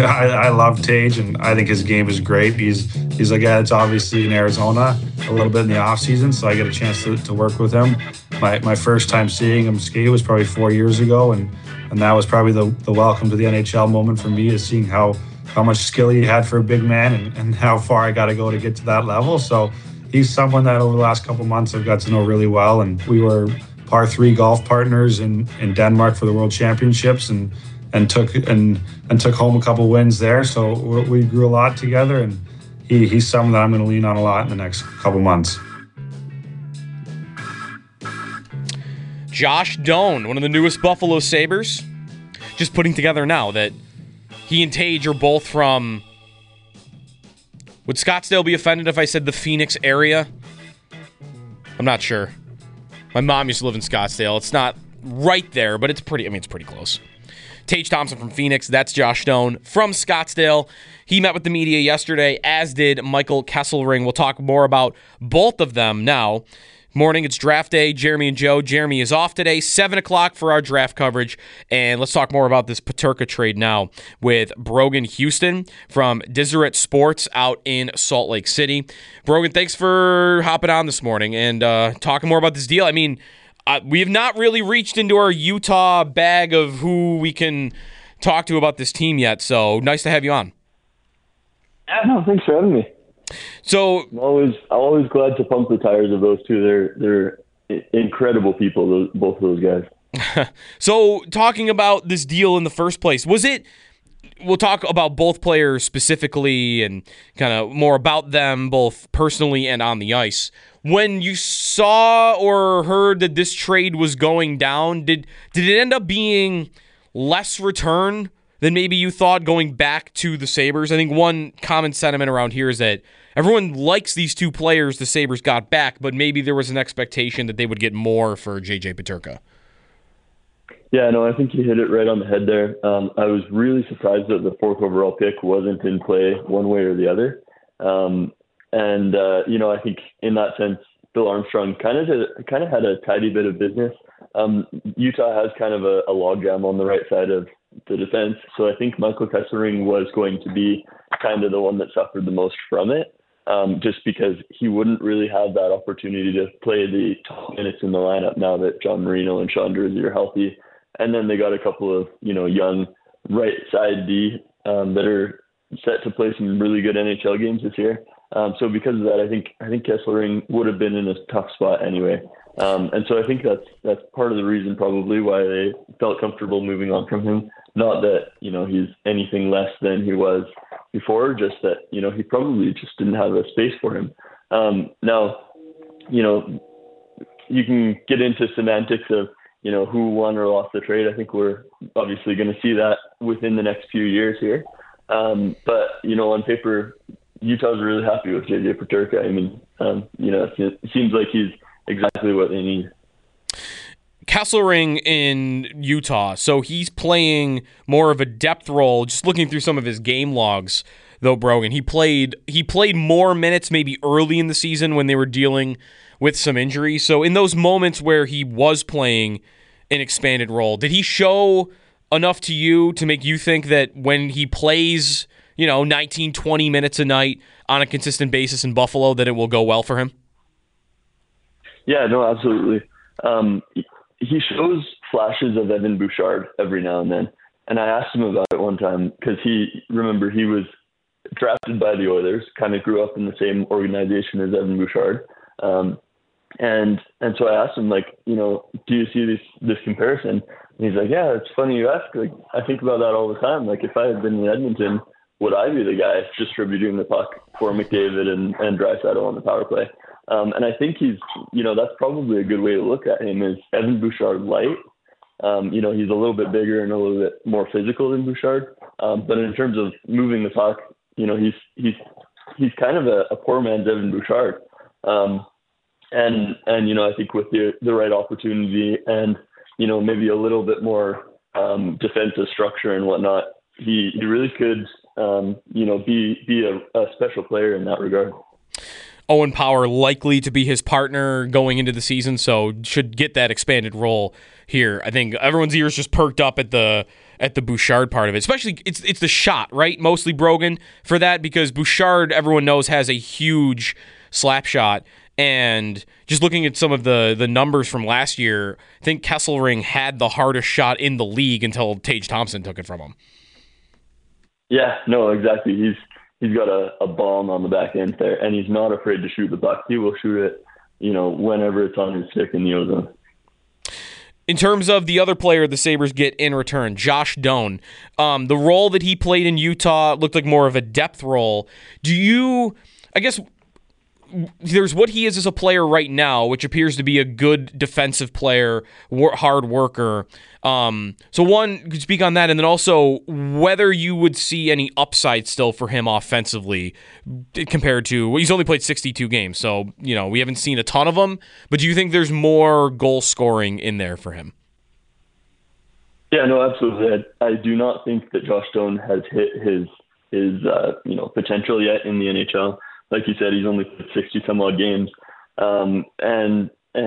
I love Tage, and I think his game is great. He's a guy that's obviously in Arizona a little bit in the off season, so I get a chance to work with him. My first time seeing him skate was probably 4 years ago, and that was probably the welcome to the NHL moment for me, is seeing how much skill he had for a big man, and how far I got to go to get to that level. So he's someone that over the last couple months I've got to know really well, and we were par three golf partners in Denmark for the World Championships, and took home a couple wins there. So we grew a lot together, and he's someone that I'm going to lean on a lot in the next couple months. Josh Doan, one of the newest Buffalo Sabres, just putting together now that he and Tage are both from... Would Scottsdale be offended if I said the Phoenix area? I'm not sure. My mom used to live in Scottsdale. It's not right there, but it's pretty close. Tage Thompson from Phoenix. That's Josh Doan from Scottsdale. He met with the media yesterday, as did Michael Kesselring. We'll talk more about both of them now. Morning, it's draft day. Jeremy and Joe. Jeremy is off today, 7 o'clock for our draft coverage. And let's talk more about this Peterka trade now with Brogan Houston from Deseret Sports out in Salt Lake City. Brogan, thanks for hopping on this morning and talking more about this deal. I mean, we have not really reached into our Utah bag of who we can talk to about this team yet, so nice to have you on. Yeah, no, thanks for having me. So I'm always glad to pump the tires of those two. They're incredible people, both of those guys. So talking about this deal in the first place, we'll talk about both players specifically and kind of more about them both personally and on the ice. When you saw or heard that this trade was going down, did it end up being less return than maybe you thought going back to the Sabres? I think one common sentiment around here is that everyone likes these two players the Sabres got back, but maybe there was an expectation that they would get more for J.J. Peterka. Yeah, no, I think you hit it right on the head there. I was really surprised that the fourth overall pick wasn't in play one way or the other. I think in that sense, Bill Armstrong kind of had a tidy bit of business. Utah has kind of a logjam on the right side of the defense, so I think Michael Kesselring was going to be kind of the one that suffered the most from it, just because he wouldn't really have that opportunity to play the top minutes in the lineup now that John Marino and Sean Durzi are healthy. And then they got a couple of young right side D that are set to play some really good NHL games this year. So because of that, I think Kesselring would have been in a tough spot anyway. And so I think that's part of the reason probably why they felt comfortable moving on from him. Not that, he's anything less than he was before, just that, he probably just didn't have a space for him. Now, you can get into semantics of, who won or lost the trade. I think we're obviously going to see that within the next few years here. But, on paper, Utah's really happy with J.J. Peterka. I mean, it seems like he's exactly what they need. Kesselring in Utah, so he's playing more of a depth role. Just looking through some of his game logs, though, Brogan, he played more minutes maybe early in the season when they were dealing with some injuries. So in those moments where he was playing an expanded role, did he show enough to you to make you think that when he plays, 19, 20 minutes a night on a consistent basis in Buffalo, that it will go well for him? Yeah, no, absolutely. He shows flashes of Evan Bouchard every now and then. And I asked him about it one time because he was drafted by the Oilers, kind of grew up in the same organization as Evan Bouchard. And so I asked him, do you see this comparison? And he's like, yeah, it's funny you ask. Like, I think about that all the time. Like, if I had been in Edmonton, would I be the guy distributing the puck for McDavid and Draisaitl on the power play? And I think he's, that's probably a good way to look at him is Evan Bouchard light. He's a little bit bigger and a little bit more physical than Bouchard. But in terms of moving the puck, he's kind of a poor man's Evan Bouchard. And I think with the right opportunity and, maybe a little bit more defensive structure and whatnot, he really could, be a special player in that regard. Owen Power likely to be his partner going into the season, so should get that expanded role here. I think everyone's ears just perked up at the Bouchard part of it. Especially, it's the shot, right? Mostly Brogan for that, because Bouchard, everyone knows, has a huge slap shot. And just looking at some of the numbers from last year, I think Kesselring had the hardest shot in the league until Tage Thompson took it from him. Yeah, no, exactly. He's got a bomb on the back end there, and he's not afraid to shoot the puck. He will shoot it, whenever it's on his stick in the ozone. In terms of the other player the Sabres get in return, Josh Doan, the role that he played in Utah looked like more of a depth role. There's what he is as a player right now, which appears to be a good defensive player, hard worker. So one, could speak on that, and then also whether you would see any upside still for him offensively compared to, he's only played 62 games, so we haven't seen a ton of them, but do you think there's more goal scoring in there for him? Yeah, no, absolutely. I do not think that Josh Doan has hit his potential yet in the NHL. Like you said, he's only played 60 some odd games. And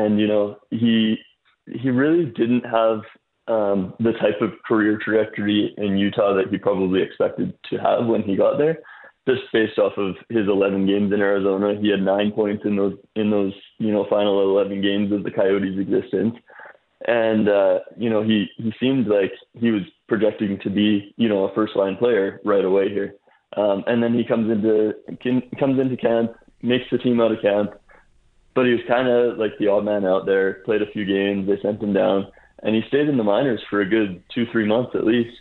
he really didn't have the type of career trajectory in Utah that he probably expected to have when he got there. Just based off of his 11 games in Arizona, he had 9 points in those final 11 games of the Coyotes' existence. And he seemed like he was projecting to be a first line player right away here. And then he comes into camp, makes the team out of camp, but he was kind of like the odd man out there, played a few games, they sent him down, and he stayed in the minors for a good 2-3 months at least.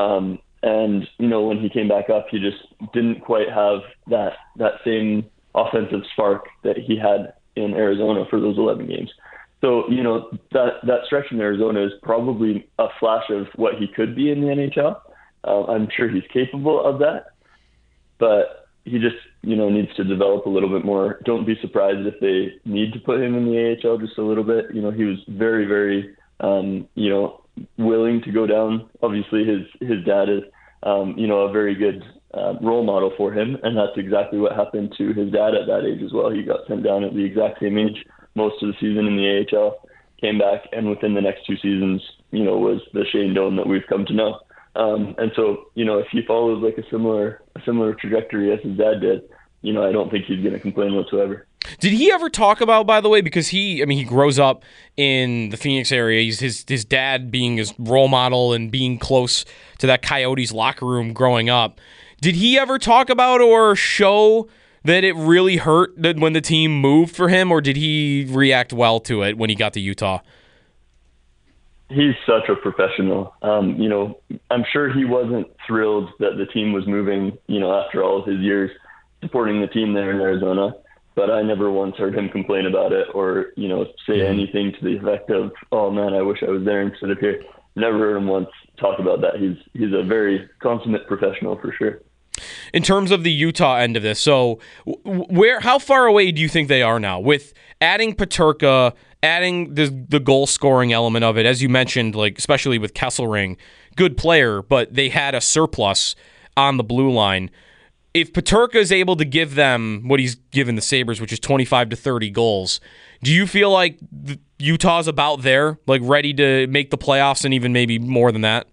And when he came back up, he just didn't quite have that same offensive spark that he had in Arizona for those 11 games. So, that stretch in Arizona is probably a flash of what he could be in the NHL. I'm sure he's capable of that. But he just, needs to develop a little bit more. Don't be surprised if they need to put him in the AHL just a little bit. He was very, very, willing to go down. Obviously, his dad is, a very good role model for him. And that's exactly what happened to his dad at that age as well. He got sent down at the exact same age most of the season in the AHL, came back, and within the next 2 seasons, was the Shane Doan that we've come to know. And so, if he follows like a similar trajectory as his dad did, I don't think he's going to complain whatsoever. Did he ever talk about, by the way, because he grows up in the Phoenix area, he's his dad being his role model and being close to that Coyotes locker room growing up. Did he ever talk about or show that it really hurt that when the team moved for him, or did he react well to it when he got to Utah? He's such a professional. I'm sure he wasn't thrilled that the team was moving, after all of his years supporting the team there in Arizona. But I never once heard him complain about it or, say anything to the effect of, oh man, I wish I was there instead of here. Never heard him once talk about that. He's a very consummate professional for sure. In terms of the Utah end of this, so how far away do you think they are now with adding Peterka, adding the goal scoring element of it, as you mentioned, like especially with Kesselring, good player, but they had a surplus on the blue line. If Peterka is able to give them what he's given the Sabres, which is 25 to 30 goals, do you feel like Utah's about there, like ready to make the playoffs and even maybe more than that?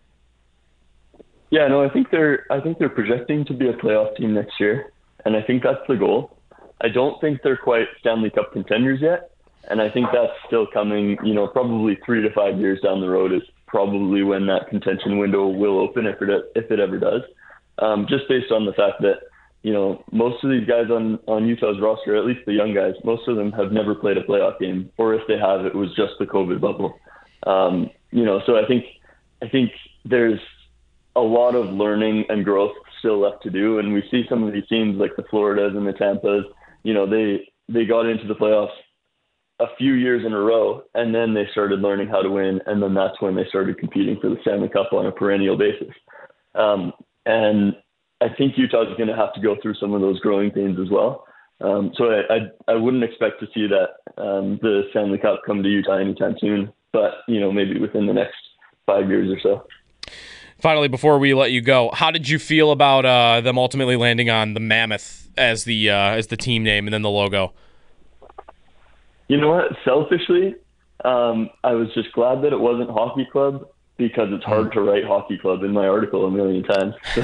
Yeah, no, I think they're projecting to be a playoff team next year, and I think that's the goal. I don't think they're quite Stanley Cup contenders yet, and I think that's still coming, probably 3 to 5 years down the road is probably when that contention window will open if it ever does. Just based on the fact that, most of these guys on Utah's roster, at least the young guys, most of them have never played a playoff game, or if they have, it was just the COVID bubble. So I think there's a lot of learning and growth still left to do. And we see some of these teams like the Floridas and the Tampas, they got into the playoffs a few years in a row, and then they started learning how to win. And then that's when they started competing for the Stanley Cup on a perennial basis. And I think Utah's going to have to go through some of those growing pains as well. So I wouldn't expect to see that the Stanley Cup come to Utah anytime soon, but maybe within the next 5 years or so. Finally, before we let you go, how did you feel about them ultimately landing on the Mammoth as the team name and then the logo? You know what? Selfishly, I was just glad that it wasn't Hockey Club, because it's hard to write Hockey Club in my article a million times. So,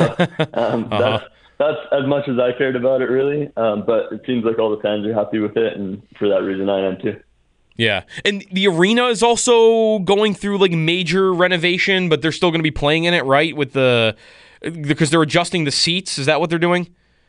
that's as much as I cared about it, really. But it seems like all the fans are happy with it, and for that reason, I am too. Yeah, and the arena is also going through like major renovation, but they're still going to be playing in it, right? Because they're adjusting the seats. Is that what they're doing?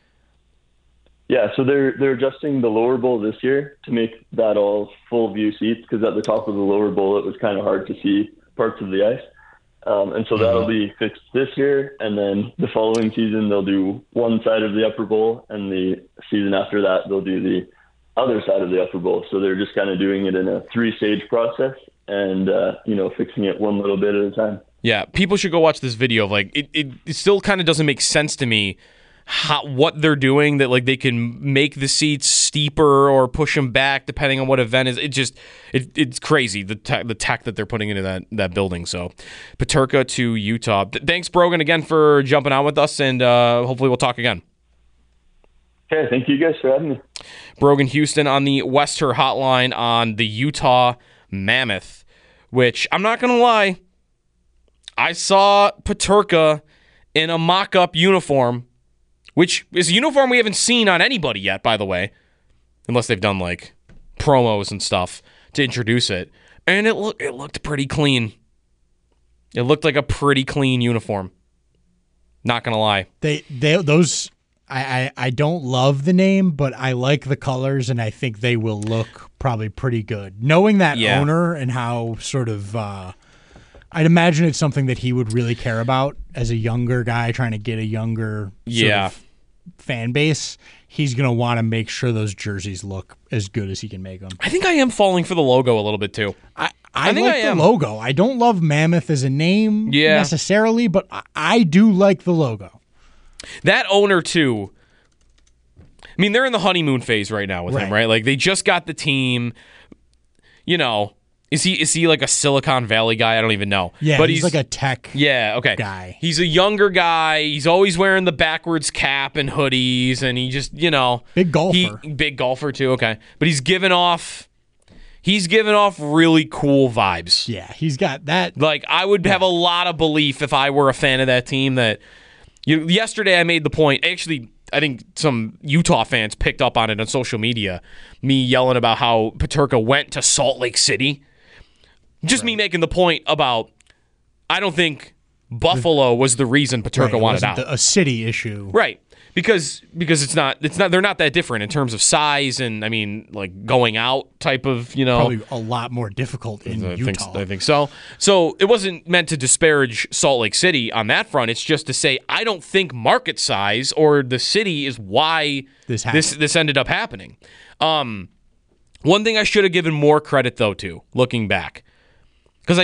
Yeah, so they're adjusting the lower bowl this year to make that all full view seats, because at the top of the lower bowl it was kind of hard to see parts of the ice. And so that'll be fixed this year, and then the following season they'll do one side of the upper bowl, and the season after that they'll do the other side of the upper bowl. So they're just kind of doing it in a 3-stage process, and fixing it one little bit at a time. Yeah, people should go watch this video. Like it still kind of doesn't make sense to me what they're doing, that like they can make the seats steeper or push them back depending on what event is. It's crazy the tech that they're putting into that building. So Peterka to Utah. Thanks, Brogan, again for jumping on with us, and hopefully we'll talk again. Okay, thank you guys for having me. Brogan Houston on the Wester hotline on the Utah Mammoth, which I'm not going to lie, I saw Peterka in a mock-up uniform, which is a uniform we haven't seen on anybody yet, by the way, unless they've done like promos and stuff to introduce it. And it looked pretty clean. It looked like a pretty clean uniform. Not going to lie. Those I don't love the name, but I like the colors, and I think they will look probably pretty good. Knowing that owner and how sort of, I'd imagine it's something that he would really care about as a younger guy trying to get a younger sort of fan base. He's going to want to make sure those jerseys look as good as he can make them. I think I am falling for the logo a little bit too. I think like the logo. I don't love Mammoth as a name necessarily, but I do like the logo. That owner, too, I mean, they're in the honeymoon phase right now with him, right? Like, they just got the team, is he like a Silicon Valley guy? I don't even know. Yeah, but he's like a tech guy. He's a younger guy. He's always wearing the backwards cap and hoodies, and he just, Big golfer. Big golfer, too, okay. But he's giving off really cool vibes. Yeah, he's got that. Like, I would have a lot of belief if I were a fan of that team that... yesterday I made the point, actually, I think some Utah fans picked up on it on social media, me yelling about how Peterka went to Salt Lake City. Just me making the point about, I don't think Buffalo was the reason Peterka wanted out. A city issue. Right. Because it's not they're not that different in terms of size and, I mean, like going out type of, Probably a lot more difficult in Utah. I think so. So it wasn't meant to disparage Salt Lake City on that front. It's just to say I don't think market size or the city is why this ended up happening. One thing I should have given more credit, though, to, looking back, because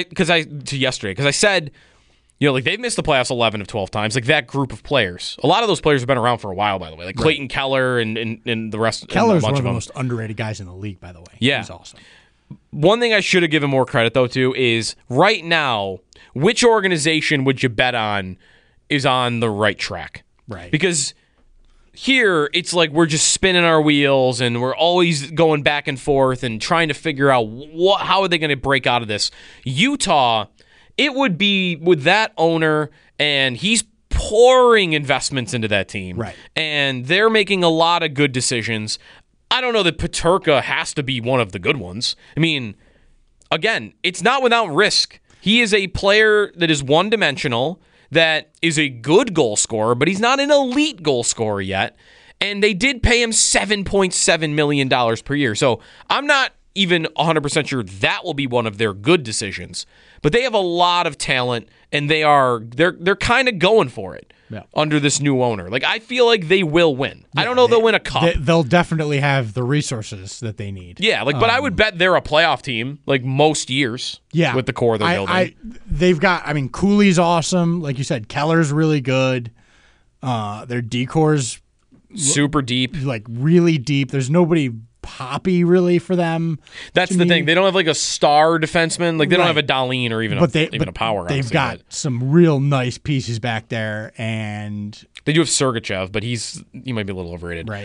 I said, like they've missed the playoffs 11 of 12 times. Like that group of players. A lot of those players have been around for a while, by the way. Like Clayton Keller and the rest. Keller's one of the most underrated guys in the league, by the way. Yeah. He's awesome. One thing I should have given more credit, though, to is right now, which organization would you bet on is on the right track? Right. Because here, it's like we're just spinning our wheels and we're always going back and forth and trying to figure out how are they going to break out of this. Utah... It would be with that owner, and he's pouring investments into that team. Right. And they're making a lot of good decisions. I don't know that Peterka has to be one of the good ones. I mean, again, it's not without risk. He is a player that is one-dimensional, that is a good goal scorer, but he's not an elite goal scorer yet. And they did pay him $7.7 million per year. So I'm not even 100% sure that will be one of their good decisions. But they have a lot of talent, and they're kind of going for it under this new owner. Like I feel like they will win. I don't know they'll win a cup. They'll definitely have the resources that they need. Yeah, but I would bet they're a playoff team like most years. Yeah, with the core they're building. They've got. I mean, Cooley's awesome. Like you said, Keller's really good. Their decor's super deep, like really deep. There's nobody poppy really for them. That's the thing. They don't have like a star defenseman. Like they don't have a Dahlin or even a power. They've got some real nice pieces back there, and they do have Sergachev, but he might be a little overrated. Right.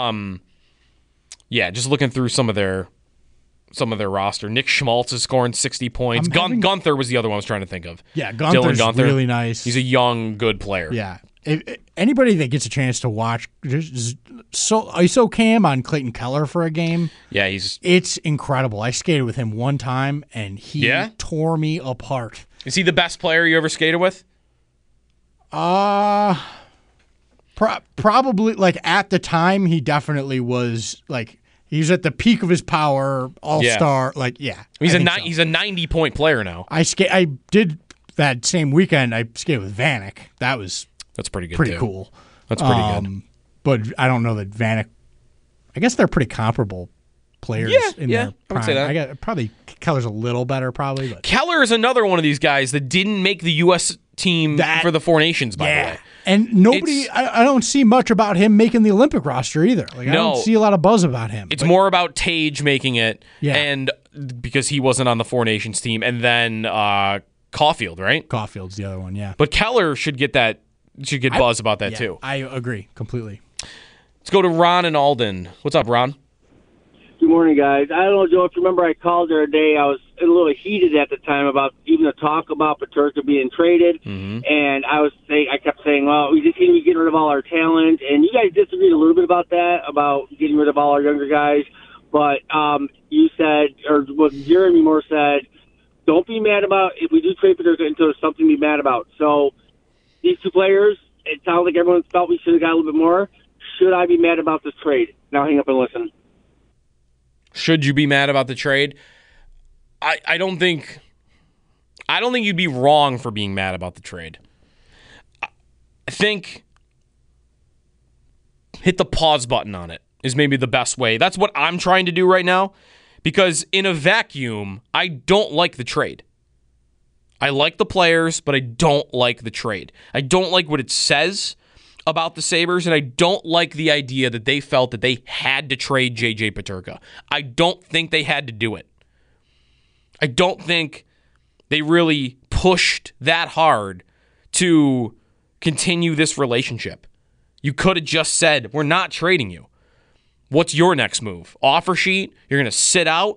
Yeah, just looking through some of their roster. Nick Schmaltz is scoring 60 points. Gunther was the other one I was trying to think of. Yeah, Gunther's really nice. He's a young, good player. Yeah. If anybody that gets a chance to watch ISO cam on Clayton Keller for a game, it's incredible. I skated with him one time, and he tore me apart. Is he the best player you ever skated with? Probably. Like at the time, he definitely was like. He's at the peak of his power, all-star. He's a 90-point player now. I did that same weekend. I skated with Vanek. That's pretty good. Pretty cool. That's pretty good. But I don't know that Vanek. I guess they're pretty comparable players. In their prime. I would say that. Probably Keller's a little better. Probably. But. Keller is another one of these guys that didn't make the U.S. team for the Four Nations. By the way. And nobody, I don't see much about him making the Olympic roster either. I don't see a lot of buzz about him. It's more about Tage making it, and because he wasn't on the Four Nations team, and then Caulfield, right? Caulfield's the other one, yeah. But Keller should get buzz about that too. I agree completely. Let's go to Ron and Alden. What's up, Ron? Good morning, guys. I don't know, Joe, if you remember I called the other day. I was a little heated at the time about even the talk about Peterka being traded. Mm-hmm. And I kept saying, well, we just need to be getting rid of all our talent. And you guys disagreed a little bit about that, about getting rid of all our younger guys. But you said, or what Jeremy Moore said, don't be mad about if we do trade Peterka until there's something to be mad about. So these two players, it sounds like everyone felt we should have got a little bit more. Should I be mad about this trade? Now hang up and listen. Should you be mad about the trade? I don't think you'd be wrong for being mad about the trade. I think hit the pause button on it is maybe the best way. That's what I'm trying to do right now, because in a vacuum, I don't like the trade. I like the players, but I don't like the trade. I don't like what it says about the Sabres, and I don't like the idea that they felt that they had to trade J.J. Peterka. I don't think they had to do it. I don't think they really pushed that hard to continue this relationship. You could have just said, we're not trading you. What's your next move? Offer sheet? You're going to sit out?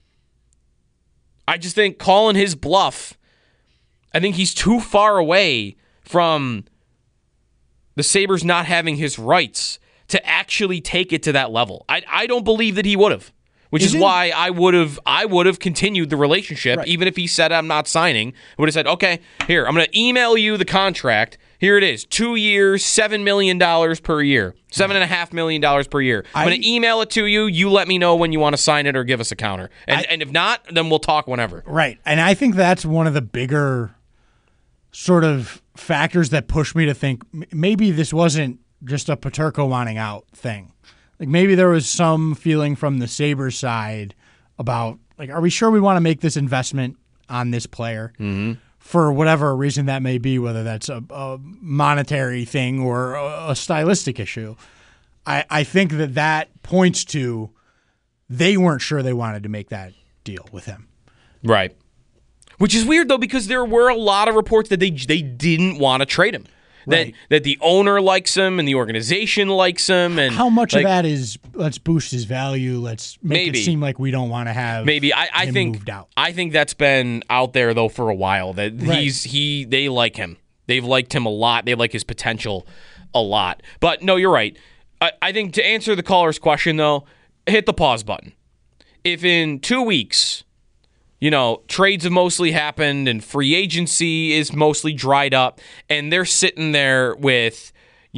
I just think calling his bluff, I think he's too far away from the Sabres not having his rights to actually take it to that level. I don't believe that he would have, which is why I would have continued the relationship, even if he said I'm not signing. I would have said, okay, here, I'm going to email you the contract. Here it is, 2 years, $7 million per year, $7.5 million per year. I'm going to email it to you. You let me know when you want to sign it or give us a counter. And if not, then we'll talk whenever. Right, and I think that's one of the bigger sort of factors that push me to think maybe this wasn't just a Peterka wanting out thing. Like maybe there was some feeling from the Sabres side about like, are we sure we want to make this investment on this player for whatever reason that may be, whether that's a monetary thing or a stylistic issue. I think that points to they weren't sure they wanted to make that deal with him. Right. Which is weird, though, because there were a lot of reports that they didn't want to trade him. That the owner likes him and the organization likes him. And how much of that is let's boost his value, let's make it seem like we don't want to have him moved out. I think that's been out there, though, for a while. That they like him. They've liked him a lot. They like his potential a lot. But, no, you're right. I think to answer the caller's question, though, hit the pause button. If in 2 weeks, trades have mostly happened and free agency is mostly dried up, and they're sitting there with,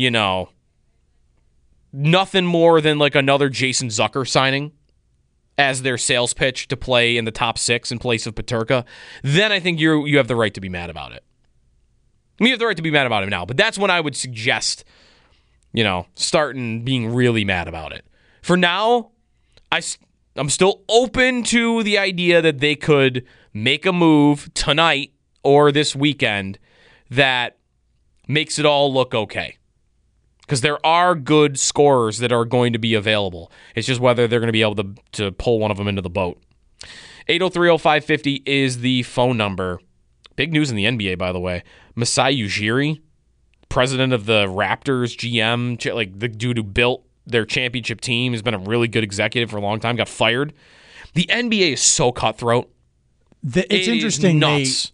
nothing more than like another Jason Zucker signing as their sales pitch to play in the top 6 in place of Peterka, then I think you have the right to be mad about it. You have the right to be mad about it now, but that's when I would suggest, starting being really mad about it. For now, I'm still open to the idea that they could make a move tonight or this weekend that makes it all look okay. because there are good scorers that are going to be available. It's just whether they're going to be able to pull one of them into the boat. 803-0550 is the phone number. Big news in the NBA, by the way. Masai Ujiri, president of the Raptors, GM, like the dude who built their championship team, has been a really good executive for a long time, got fired. The NBA is so cutthroat. It's interesting. Nuts.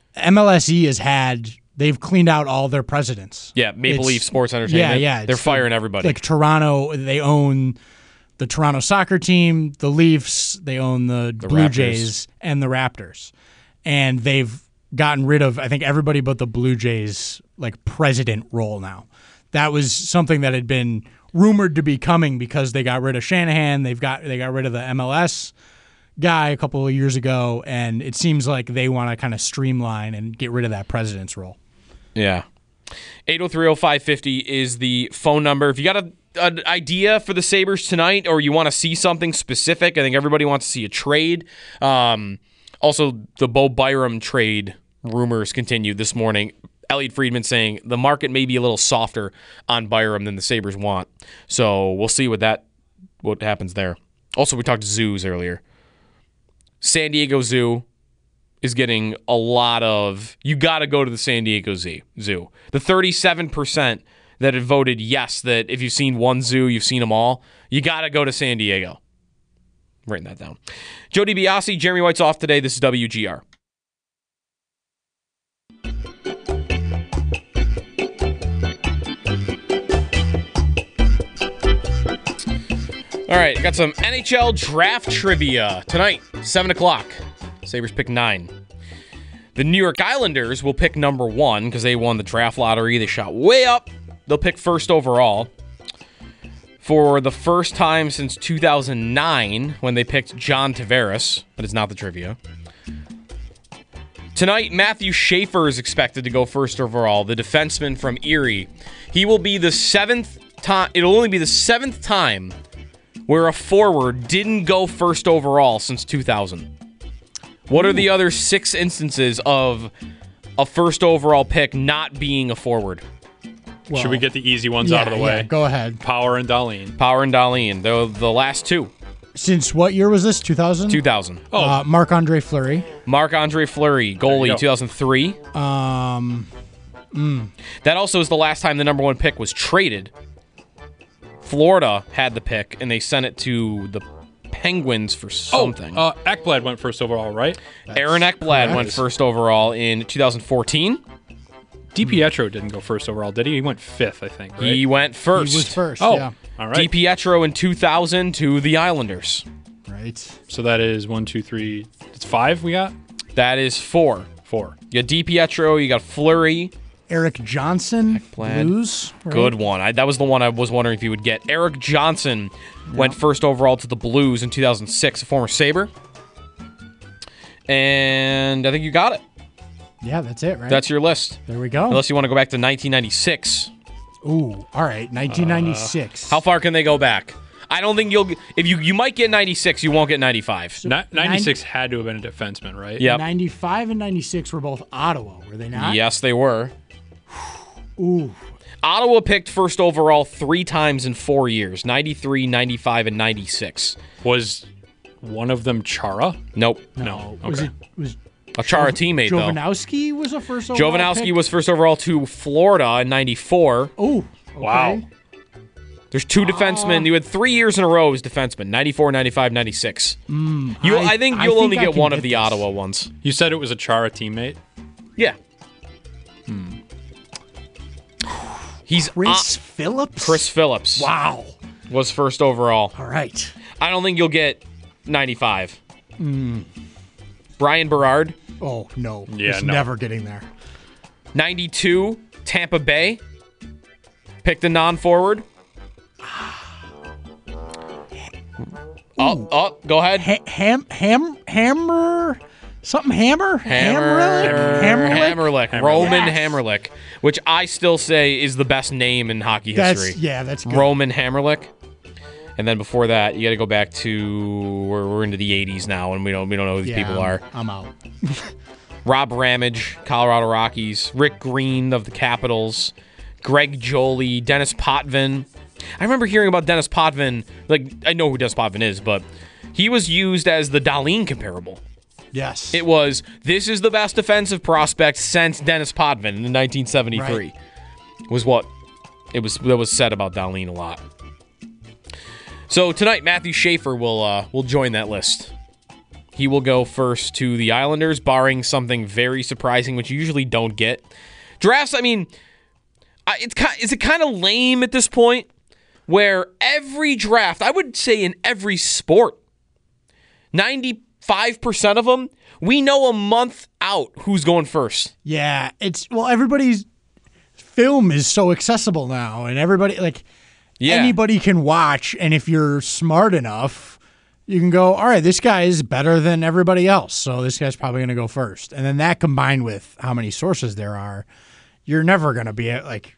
They've cleaned out all their presidents. Yeah, Maple Leaf Sports Entertainment. Yeah. They're firing everybody. Like Toronto, they own the Toronto soccer team, the Leafs, they own the Blue Raptors. Jays, and the Raptors. And they've gotten rid of, I think, everybody but the Blue Jays, like, president role now. That was something that had been rumored to be coming because they got rid of Shanahan. They got rid of the MLS guy a couple of years ago, and it seems like they want to kind of streamline and get rid of that president's role. Yeah. 803-0550 is the phone number. If you got an idea for the Sabres tonight or you want to see something specific, I think everybody wants to see a trade. Also, the Bo Byram trade rumors continued this morning. Elliot Friedman saying the market may be a little softer on Byram than the Sabres want. So we'll see what happens there. Also, we talked zoos earlier. San Diego Zoo is getting a lot of, you got to go to the San Diego Zoo. The 37% that had voted yes, that if you've seen one zoo, you've seen them all, you got to go to San Diego. Writing that down. Joe DiBiase, Jeremy White's off today. This is WGR. All right, got some NHL draft trivia tonight, 7 o'clock. Sabres pick 9. The New York Islanders will pick number 1 because they won the draft lottery. They shot way up. They'll pick first overall. For the first time since 2009, when they picked John Tavares, but it's not the trivia. Tonight, Matthew Schaefer is expected to go first overall, the defenseman from Erie. He will be the 7th time. It'll only be the 7th time where a forward didn't go first overall since 2000. What are the other 6 instances of a first overall pick not being a forward? Should we get the easy ones out of the way? Yeah, go ahead. Power and Dahlin. Power and Dahlin. The last 2. Since what year was this? 2000? 2000. Marc-Andre Fleury. Marc-Andre Fleury, goalie, 2003. That also is the last time the number 1 pick was traded. Florida had the pick, and they sent it to the Penguins for something. Ekblad went first overall, right? Aaron Ekblad went first overall in 2014. DiPietro didn't go first overall, did he? He went 5th, I think, right? He went first. He was first, yeah. All right. DiPietro in 2000 to the Islanders. Right. So that is 1, 2, 3. It's 5 we got? That is 4. 4. You got DiPietro, you got Fleury. Eric Johnson, Ekblad. Blues. Right? Good one. That was the one I was wondering if you would get. Eric Johnson went first overall to the Blues in 2006, a former Sabre. And I think you got it. Yeah, that's it, right? That's your list. There we go. Unless you want to go back to 1996. Ooh, all right, 1996. How far can they go back? I don't think you'll. If you might get 96, you won't get 95. 96 had to have been a defenseman, right? Yep. 95 and 96 were both Ottawa, were they not? Yes, they were. Ooh. Ottawa picked first overall 3 times in 4 years: 93, 95, and 96. Was one of them Chara? Nope. No. Was Okay. it was A Chara teammate, though. Jovanovski was a first overall Jovanovski pick? was first overall to Florida in 94. Oh, okay. Wow. There's 2 defensemen. You had 3 years in a row as defensemen: 94, 95, 96. I think you'll only I get can one get of the this. Ottawa ones. You said it was a Chara teammate? Yeah. He's Chris Phillips? Chris Phillips. Wow. Was first overall. All right. I don't think you'll get 95. Brian Berard, Oh, no. Yeah, It's no. never getting there. 92, Tampa Bay. Picked a non-forward. Go ahead. Hammer? Something Hammer? Hammerlick. Roman Yes. Hammerlick, which I still say is the best name in hockey history. That's good. Roman Hammerlick. And then before that, you got to go back to we're into the 80s now, and we don't know who these people are. I'm out. Rob Ramage, Colorado Rockies. Rick Green of the Capitals. Greg Jolie, Dennis Potvin. I remember hearing about Dennis Potvin. Like, I know who Dennis Potvin is, but he was used as the Dahlin comparable. Yes. It was, this is the best defensive prospect since Dennis Potvin in 1973. Right. Was what that was said about Dahlin a lot. So tonight, Matthew Schaefer will join that list. He will go first to the Islanders, barring something very surprising, which you usually don't get. Drafts, I mean, is it kind of lame at this point? Where every draft, I would say in every sport, 95% of them, we know a month out who's going first. Yeah, everybody's film is so accessible now, and everybody, anybody can watch, and if you're smart enough, you can go, all right, this guy is better than everybody else, so this guy's probably going to go first. And then that combined with how many sources there are, you're never going to be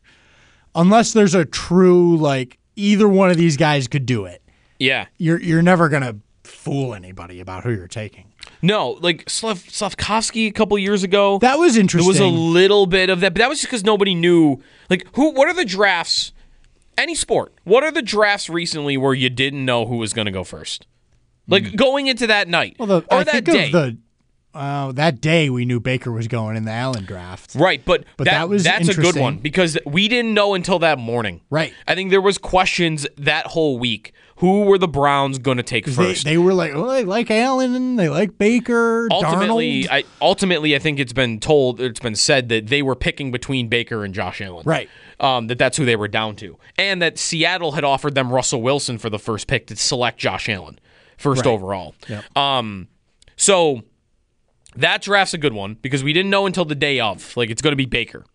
unless there's a true, either one of these guys could do it. Yeah. You're never going to fool anybody about who you're taking. No, Slavkovsky a couple years ago. That was interesting. There was a little bit of that, but that was just because nobody knew. What are the drafts? Any sport. What are the drafts recently where you didn't know who was going to go first? Going into that night that day. That day we knew Baker was going in the Allen draft. Right, but that's a good one because we didn't know until that morning. Right. I think there was questions that whole week. Who were the Browns going to take first? They were they like Allen, they like Baker, Ultimately, Darnold. I think it's been said that they were picking between Baker and Josh Allen. Right. That's who they were down to. And that Seattle had offered them Russell Wilson for the first pick to select Josh Allen first overall. Yep. So that draft's a good one because we didn't know until the day of. It's going to be Baker.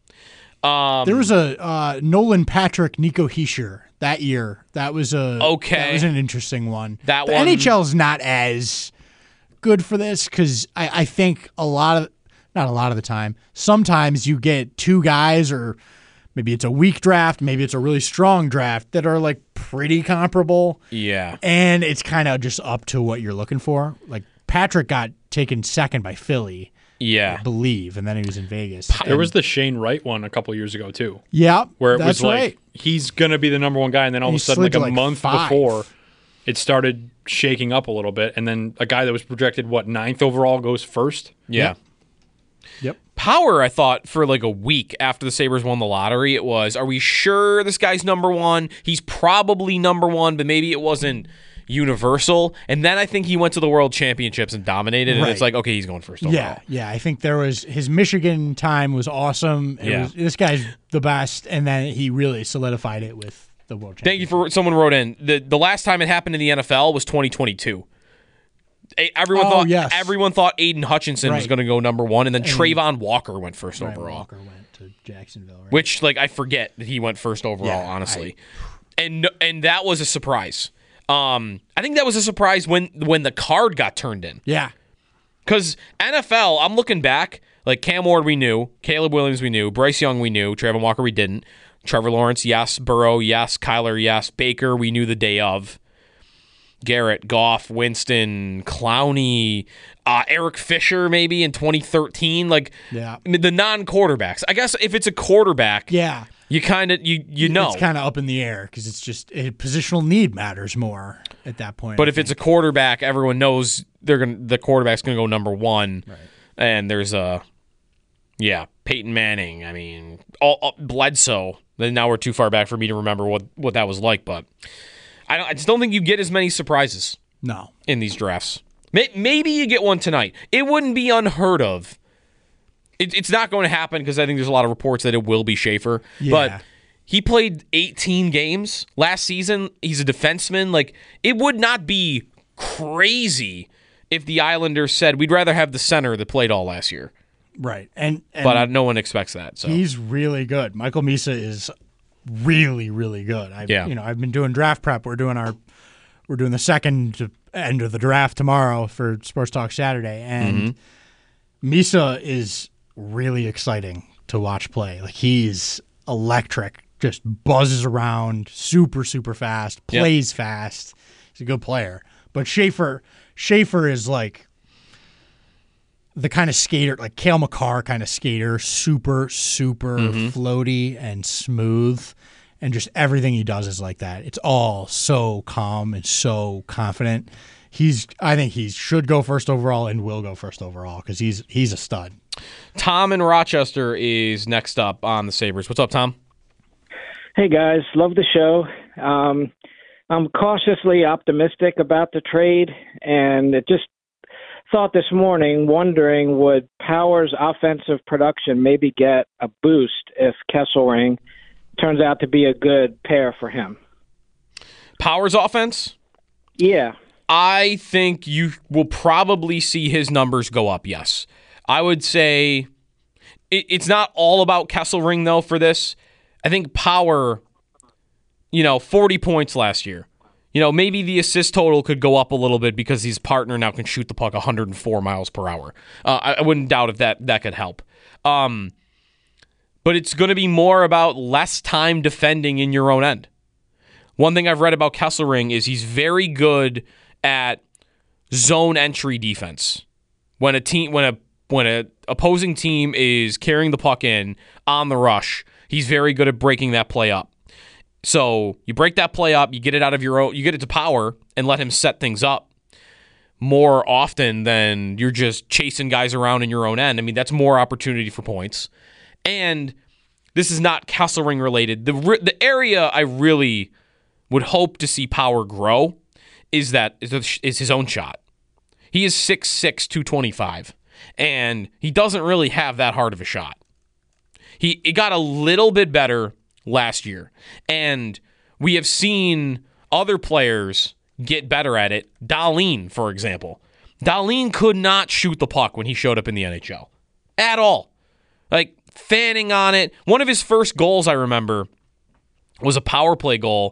There was a Nolan Patrick, Nico Hischier that year. That was an interesting one. The NHL's not as good for this because I think not a lot of the time. Sometimes you get two guys, or maybe it's a weak draft, maybe it's a really strong draft that are pretty comparable. Yeah, and it's kind of just up to what you're looking for. Patrick got taken second by Philly. Yeah. I believe, and then he was in Vegas. There was the Shane Wright one a couple years ago, too. Yeah, where it was right. He's going to be the number one guy, and then all of a sudden, a month before, it started shaking up a little bit, and then a guy that was projected, 9th overall goes first? Yeah. Yep. Power, I thought, for a week after the Sabres won the lottery, it was, are we sure this guy's number one? He's probably number one, but maybe it wasn't universal. And then I think he went to the World Championships and dominated, and it's okay, he's going first overall. Yeah. I think his Michigan time was awesome. This guy's the best, and then he really solidified it with the World Championship. Thank you for someone wrote in. The last time it happened in the NFL was 2022. Everyone thought Aiden Hutchinson was going to go number one, and then Trayvon Walker went first overall. Walker went to Jacksonville, right? Which I forget that he went first overall, honestly. And that was a surprise. I think that was a surprise when the card got turned in. Yeah. Because NFL, I'm looking back, Cam Ward we knew, Caleb Williams we knew, Bryce Young we knew, Trayvon Walker we didn't, Trevor Lawrence, yes, Burrow, yes, Kyler, yes, Baker we knew the day of, Garrett, Goff, Winston, Clowney, Eric Fisher maybe in 2013, the non-quarterbacks. I guess if it's a quarterback, you kind of you know it's kind of up in the air because it's just positional need matters more at that point. But if it's a quarterback, everyone knows the quarterback's gonna go number one, right. And there's Peyton Manning. I mean, Bledsoe. Then now we're too far back for me to remember what that was like. But I just don't think you get as many surprises. No, in these drafts. Maybe you get one tonight. It wouldn't be unheard of. It's not going to happen because I think there's a lot of reports that it will be Schaefer. Yeah. But he played 18 games last season. He's a defenseman. It would not be crazy if the Islanders said, we'd rather have the center that played all last year. Right. But no one expects that. So he's really good. Michael Misa is really, really good. I've been doing draft prep. We're doing the second end of the draft tomorrow for Sports Talk Saturday. And Misa is really exciting to watch play. He's electric, just buzzes around, super, super fast, plays fast. He's a good player. But Schaefer is the kind of skater, like Cale Makar kind of skater, super floaty and smooth, and just everything he does is like that. It's all so calm and so confident. I think he should go first overall and will go first overall because he's a stud. Tom in Rochester is next up on the Sabres. What's up, Tom? Hey, guys. Love the show. I'm cautiously optimistic about the trade, and it just thought this morning, wondering would Power's offensive production maybe get a boost if Kesselring turns out to be a good pair for him? Power's offense? Yeah. I think you will probably see his numbers go up, yes. I would say it's not all about Kesselring, though, for this. I think Power, 40 points last year. Maybe the assist total could go up a little bit because his partner now can shoot the puck 104 miles per hour. I wouldn't doubt if that could help. But it's going to be more about less time defending in your own end. One thing I've read about Kesselring is he's very good at zone entry defense. When a opposing team is carrying the puck in on the rush, he's very good at breaking that play up. So you break that play up, you get it out of your own, you get it to Power and let him set things up more often than you're just chasing guys around in your own end. I mean, that's more opportunity for points. And this is not Kesselring related. The area I really would hope to see Power grow is his own shot. He is 6'6", 225, and he doesn't really have that hard of a shot. It got a little bit better last year, and we have seen other players get better at it. Dahlin, for example. Dahlin could not shoot the puck when he showed up in the NHL at all. Like, fanning on it. One of his first goals, I remember, was a power play goal.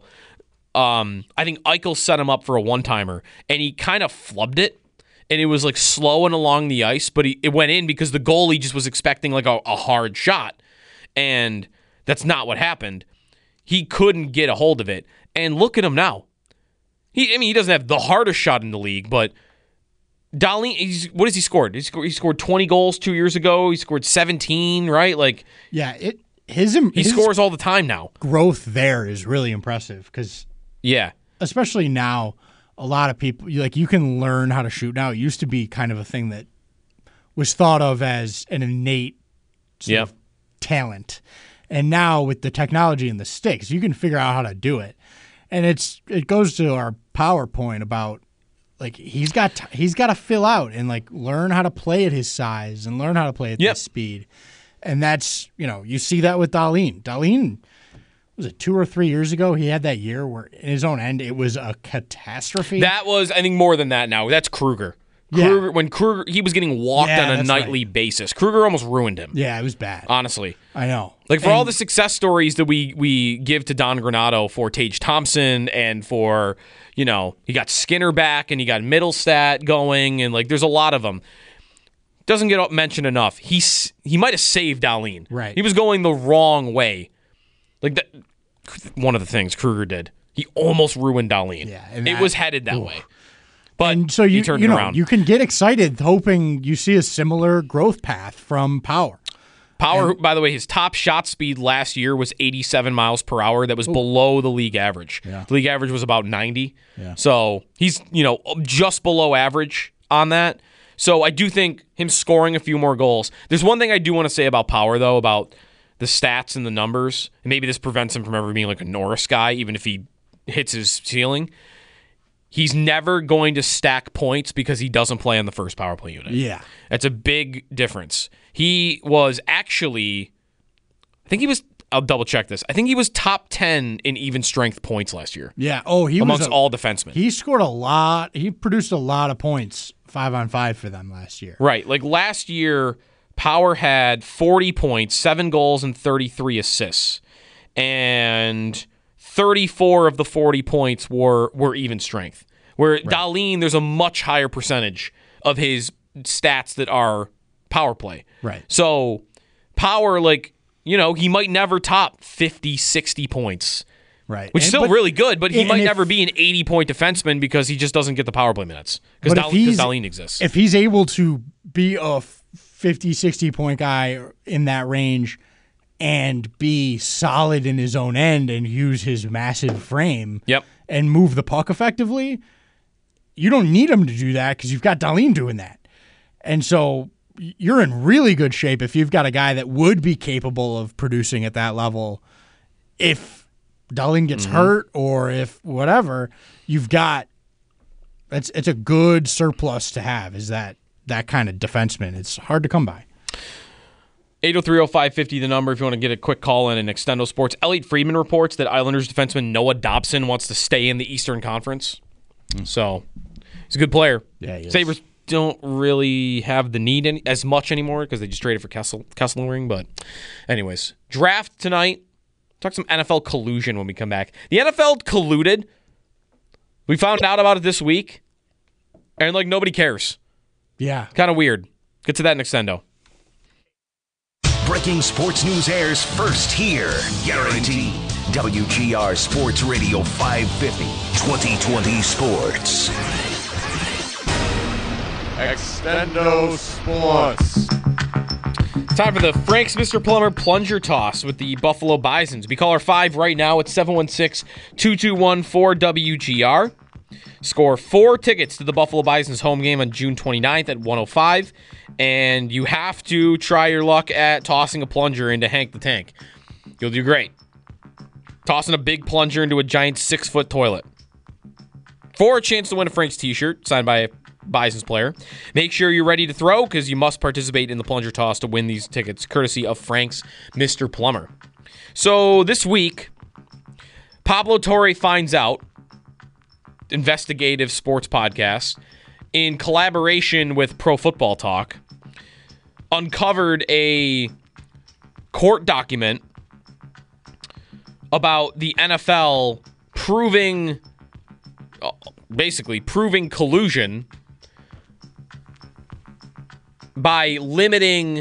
I think Eichel set him up for a one-timer, and he kind of flubbed it, and it was like slowing along the ice, but it went in because the goalie just was expecting like a hard shot, and that's not what happened. He couldn't get a hold of it, and look at him now. He doesn't have the hardest shot in the league, but Dahlin, what has he scored? He scored 20 goals 2 years ago. He scored 17, right? Like, yeah, he scores all the time now. Growth there is really impressive because, yeah, especially now, a lot of people you can learn how to shoot now. It used to be kind of a thing that was thought of as an innate sort of talent, and now with the technology and the sticks, you can figure out how to do it. And it goes to our Power point about he's got to fill out and learn how to play at his size and learn how to play at this speed. And that's, you see that with Dahlin. Dahlin, was it 2 or 3 years ago? He had that year where in his own end, it was a catastrophe. That was, I think, more than that now. That's Kruger. Yeah. When Kruger, he was getting walked on a nightly basis. Kruger almost ruined him. Yeah, it was bad. Honestly. I know. For all the success stories that we give to Don Granato for Tage Thompson and for, he got Skinner back and he got Middlestat going and there's a lot of them. Doesn't get mentioned enough. He might have saved Dahlin. Right. He was going the wrong way. One of the things Kruger did. He almost ruined Dahlin. Yeah, it was headed that way. But so he turned it around. You can get excited hoping you see a similar growth path from Power. Power, by the way, his top shot speed last year was 87 miles per hour. That was below the league average. Yeah. The league average was about 90. Yeah. So he's, just below average on that. So I do think him scoring a few more goals. There's one thing I do want to say about Power, though, about the stats and the numbers. And maybe this prevents him from ever being like a Norris guy, even if he hits his ceiling. He's never going to stack points because he doesn't play on the first power play unit. Yeah. That's a big difference. He was actually, I'll double check this. I think he was top 10 in even strength points last year. Yeah. Oh, he amongst all defensemen. He scored a lot. He produced a lot of points 5-on-5 for them last year. Right. Last year, Power had 40 points, 7 goals, and 33 assists. And 34 of the 40 points were even strength. Where Dahlin, there's a much higher percentage of his stats that are power play. Right. So Power, he might never top 50, 60 points. Right. Which is still really good, but he might never be an 80-point defenseman because he just doesn't get the power play minutes. Because Dahlin exists. If he's able to be a 50, 60-point guy in that range and be solid in his own end and use his massive frame and move the puck effectively, you don't need him to do that because you've got Dahlin doing that. And so you're in really good shape if you've got a guy that would be capable of producing at that level. If Dahlin gets hurt or if whatever, you've got it's a good surplus to have, is that kind of defenseman. It's hard to come by. 803-0550, the number if you want to get a quick call in Extendo Sports. Elliot Friedman reports that Islanders defenseman Noah Dobson wants to stay in the Eastern Conference. So he's a good player. Yeah, he is. Sabres don't really have the need as much anymore because they just traded for Kesselring. But anyways, draft tonight. Talk some NFL collusion when we come back. The NFL colluded. We found out about it this week, and nobody cares. Yeah. Kind of weird. Get to that in Extendo. Breaking sports news airs first here. Guaranteed. WGR Sports Radio 550. 2020 Sports. Extendo Sports. Time for the Frank's Mr. Plumber Plunger Toss with the Buffalo Bisons. We call our 5 right now at 716-221-4WGR. Score 4 tickets to the Buffalo Bisons home game on June 29th at 1:05. And you have to try your luck at tossing a plunger into Hank the Tank. You'll do great. Tossing a big plunger into a giant 6-foot toilet. For a chance to win a Frank's t-shirt signed by a Bisons player. Make sure you're ready to throw because you must participate in the plunger toss to win these tickets, courtesy of Frank's Mr. Plumber. So this week, Pablo Torre Finds Out, investigative sports podcast, in collaboration with Pro Football Talk, uncovered a court document about the NFL proving collusion by limiting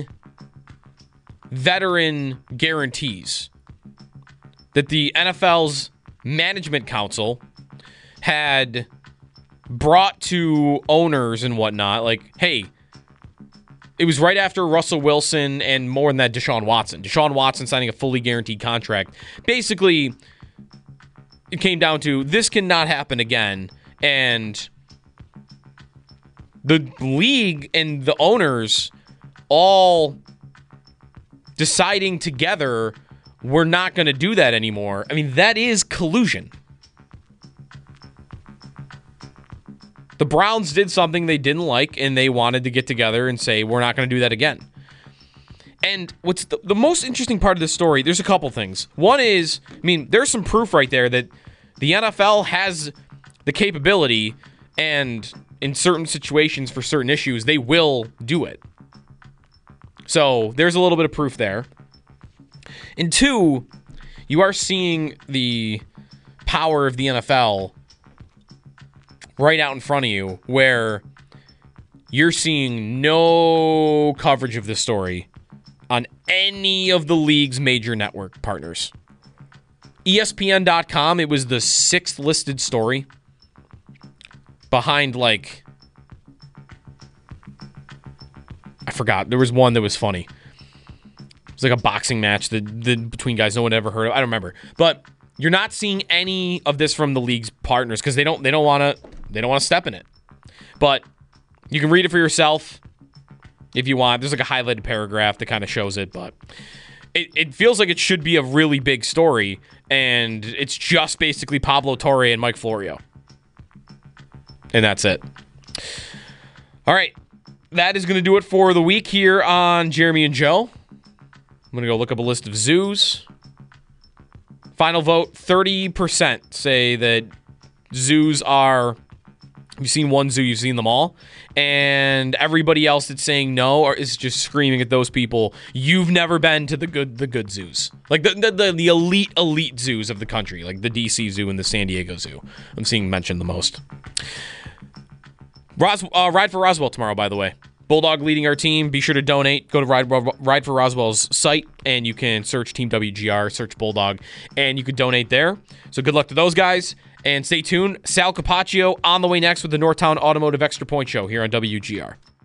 veteran guarantees. That the NFL's management council had brought to owners and whatnot, hey, it was right after Russell Wilson and more than that, Deshaun Watson. Deshaun Watson signing a fully guaranteed contract. Basically, it came down to this cannot happen again, and the league and the owners all deciding together we're not going to do that anymore. I mean, that is collusion. The Browns did something they didn't like, and they wanted to get together and say, we're not going to do that again. And what's the most interesting part of this story, there's a couple things. One is, there's some proof right there that the NFL has the capability, and in certain situations for certain issues, they will do it. So there's a little bit of proof there. And two, you are seeing the power of the NFL right out in front of you, where you're seeing no coverage of this story on any of the league's major network partners. ESPN.com, it was the 6th listed story behind, I forgot. There was one that was funny. It was like a boxing match between guys no one ever heard of. I don't remember. But you're not seeing any of this from the league's partners because they don't want to step in it. But you can read it for yourself if you want. There's a highlighted paragraph that kind of shows it, but it feels like it should be a really big story, and it's just basically Pablo Torre and Mike Florio. And that's it. All right. That is going to do it for the week here on Jeremy and Joe. I'm going to go look up a list of zoos. Final vote, 30% say that zoos are, if you've seen one zoo, you've seen them all. And everybody else that's saying no is just screaming at those people, you've never been to the good zoos. Like the elite zoos of the country, like the DC Zoo and the San Diego Zoo. I'm seeing mentioned the most. Ride for Roswell tomorrow, by the way. Bulldog leading our team. Be sure to donate. Go to Ride for Roswell's site, and you can search Team WGR, search Bulldog, and you can donate there. So good luck to those guys, and stay tuned. Sal Capaccio on the way next with the Northtown Automotive Extra Point Show here on WGR.